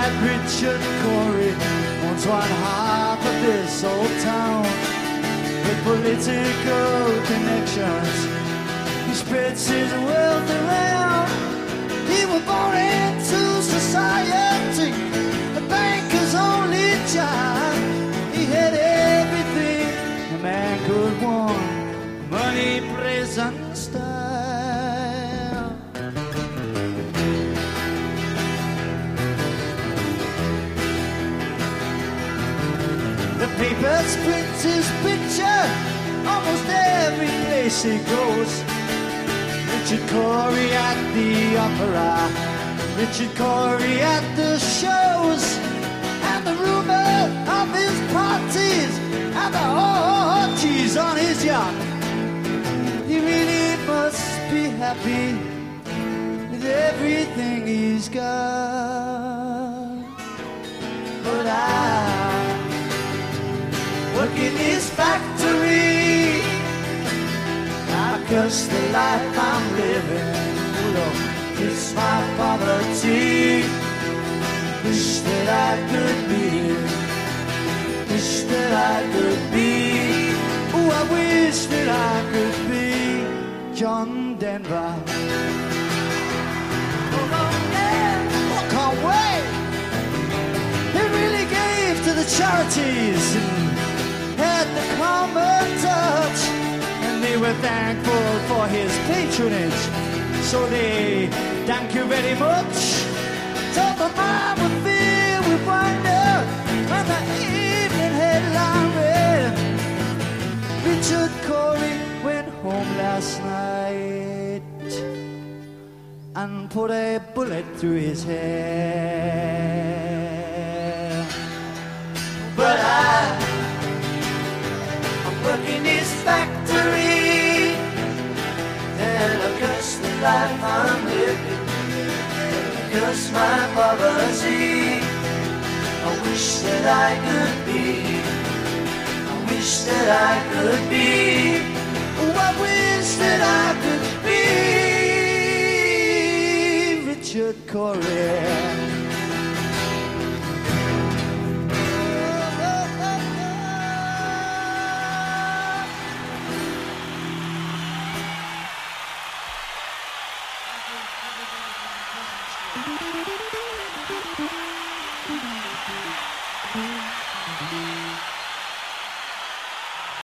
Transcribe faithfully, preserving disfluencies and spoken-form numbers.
like Richard Corey owns one half of this old town. With political connections, he spreads his wealth around. He was born into society, a banker's only child. He had everything a man could want: money, place, and style. The papers print his picture almost every place he goes. Richard Corey at the opera, Richard Corey at the shows, and the rumor of his parties and the orgies on his yacht. He really must be happy with everything he's got. But I work in his factory, I curse the life I'm living. Lord, it's my poverty. Wish that I could be, wish that I could be. Oh, I wish that I could be John Denver. Oh, yeah. Oh, can't wait. He really gave to the charities and had the common touch, and they were thankful for his patronage. So they thank you very much. Told the mind would fill with wonder when the evening headline read, Richard Corey went home last night and put a bullet through his head. But I work in his factory, and I curse the life I'm living, curse my poverty. I wish that I could be, I wish that I could be, oh, I wish that I could be Richard Corey. Thank you.